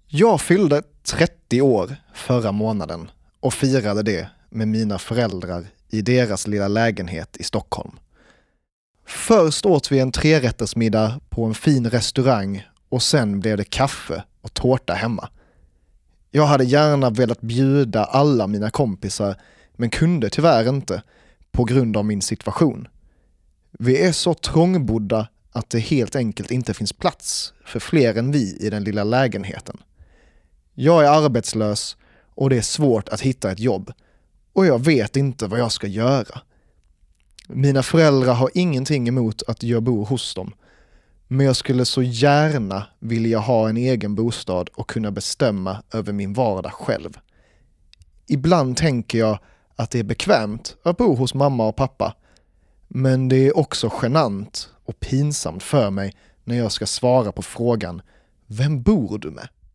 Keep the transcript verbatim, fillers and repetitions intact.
Jag fyllde trettio år förra månaden och firade det med mina föräldrar i deras lilla lägenhet i Stockholm. Först åt vi en trerättersmiddag på en fin restaurang och sen blev det kaffe och tårta hemma. Jag hade gärna velat bjuda alla mina kompisar men kunde tyvärr inte på grund av min situation. Vi är så trångbodda att det helt enkelt inte finns plats för fler än vi i den lilla lägenheten. Jag är arbetslös och det är svårt att hitta ett jobb och jag vet inte vad jag ska göra. Mina föräldrar har ingenting emot att jag bor hos dem, men jag skulle så gärna vilja ha en egen bostad och kunna bestämma över min vardag själv. Ibland tänker jag att det är bekvämt att bo hos mamma och pappa, men det är också genant och pinsamt för mig när jag ska svara på frågan: vem bor du med?